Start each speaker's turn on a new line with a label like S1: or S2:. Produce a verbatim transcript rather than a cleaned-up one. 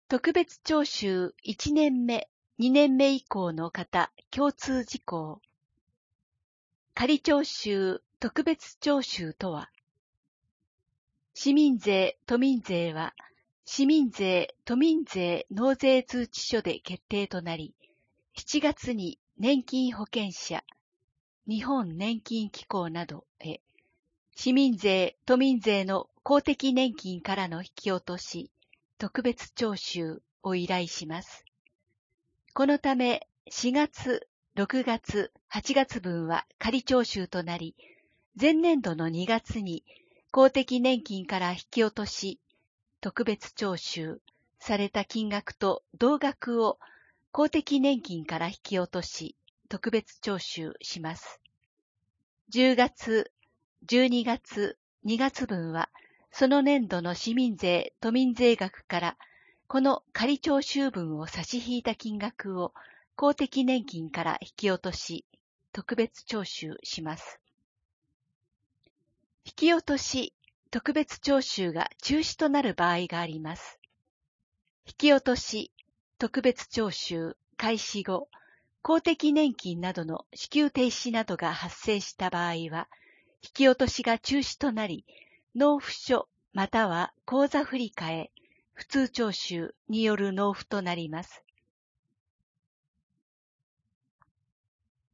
S1: 特別徴収いちねんめ、にねんめ以降の方共通事項。仮徴収、特別徴収とは、市民税、都民税は、市民税、都民税納税通知書で決定となり、しちがつに年金保険者、日本年金機構などへ、市民税、都民税の公的年金からの引き落とし、特別徴収を依頼します。このため、しがつ、ろくがつ、はちがつ分は仮徴収となり、前年度のにがつに公的年金から引き落とし、特別徴収された金額と同額を公的年金から引き落とし、特別徴収します。じゅうがつ、じゅうにがつ、にがつ分は、その年度の市民税、都民税額から、この仮徴収分を差し引いた金額を公的年金から引き落とし、特別徴収します。引き落とし、特別徴収が中止となる場合があります。引き落とし、特別徴収開始後、公的年金などの支給停止などが発生した場合は、引き落としが中止となり、納付書または口座振替、普通徴収による納付となります。